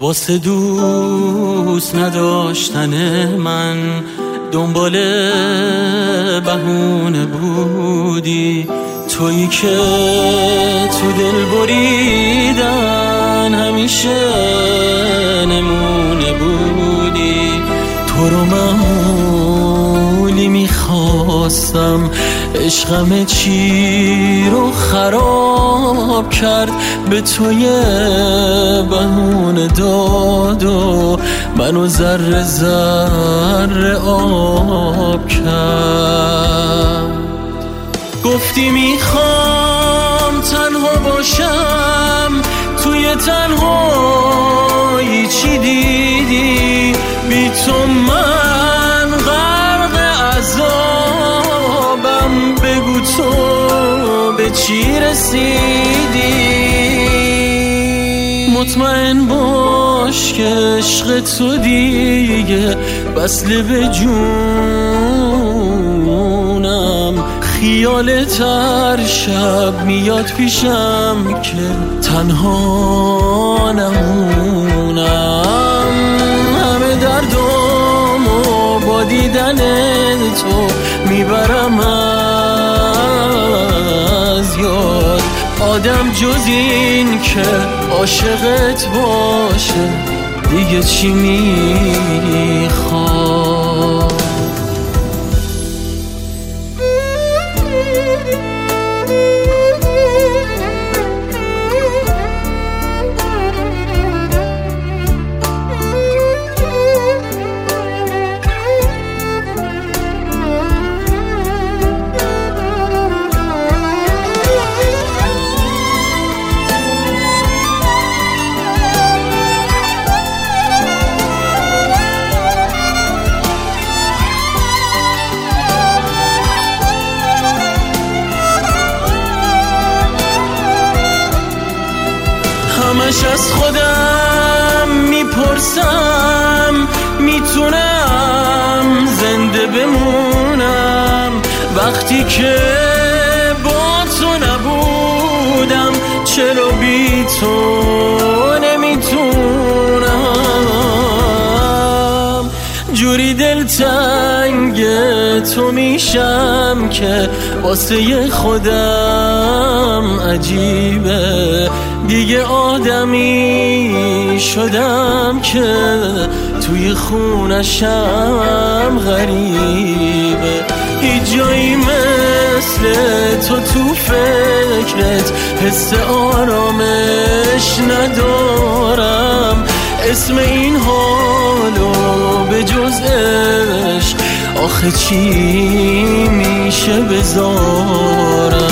واسه دوست نداشتن من دنبال بهونه بودی، تویی که تو دل بریدن همیشه نمونه بودی. تو رو معمولی میخواستم، عشقم چی رو خراب کرد، به توی بهونه داد و منو ذره ذره آب کرد. گفتی میخوام تنها باشم، توی تنهایی چی دیدی؟ بی تو من غرق عذابم، بگو تو به چی رسیدی؟ مطمئن باش که عشق تو دیگه وصله به جونم، خیالت هر شب میاد پیشم که تنها نمونم. همه دردامو با دیدن تو میبرم از یاد، آدم جز این که عاشقت باشه دیگه چی میخواد؟ همش از خودم میپرسم میتونم زنده بمونم وقتی که با تو نبودم، چرا بی تو نمیتونم؟ جوری دلتنگ تو میشم که واسه خودم عجیبه، دیگه آدمی شدم که توی خونشم غریبه. هیچ جایی مثل تو فکرت حس آرامش ندارم، اسم این حالو به جز عشق آخه چی میشه بذارم؟